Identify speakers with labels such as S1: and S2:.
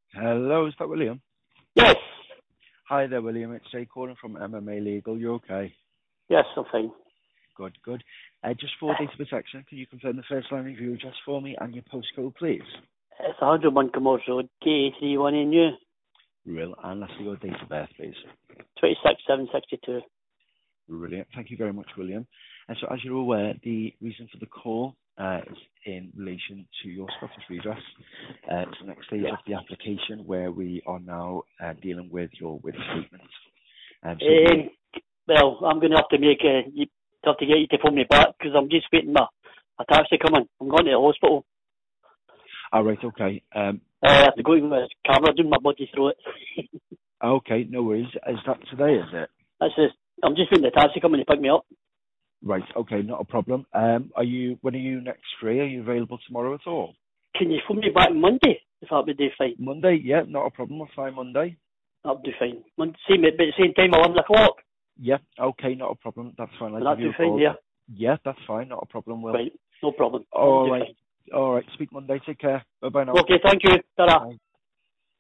S1: Hello, is that William?
S2: Yes.
S1: Hi there, William. It's Jay calling from MMA Legal. You okay?
S2: Yes, I'm fine.
S1: Good, good. Just for data protection, can you confirm the first line of your address for me and your postcode, please?
S2: It's 101 Commerce Road, KA31NU,
S1: Real, and lastly, your date of birth, please.
S2: 26762.
S1: Brilliant. Thank you very much, William. And so, as you're aware, the reason for the call is in relation to your Scottish redress. It's the next stage of the application where we are now dealing with your witness statement.
S2: Well, I'm going to have to have to get you to phone me back because I'm just waiting my taxi coming. I'm going to the hospital.
S1: All right, okay.
S2: I have to go in with a camera doing my bloody throat.
S1: Okay, no worries. Is that today, is it?
S2: I'm just waiting the taxi coming to pick me up.
S1: Right, okay, not a problem. When are you next free? Are you available tomorrow at all?
S2: Can you phone me back Monday, if that would do fine?
S1: Monday, yeah, not a problem. We'll try Monday.
S2: That would do fine. Same time, 11 o'clock.
S1: Yeah, okay, not a problem. That's fine.
S2: Will that do fine, yeah?
S1: Yeah, that's fine, not a problem, Will.
S2: Right, no problem.
S1: All right, speak Monday. Take care. Bye-bye now.
S2: Okay, thank you. Ta-ra.
S1: Bye.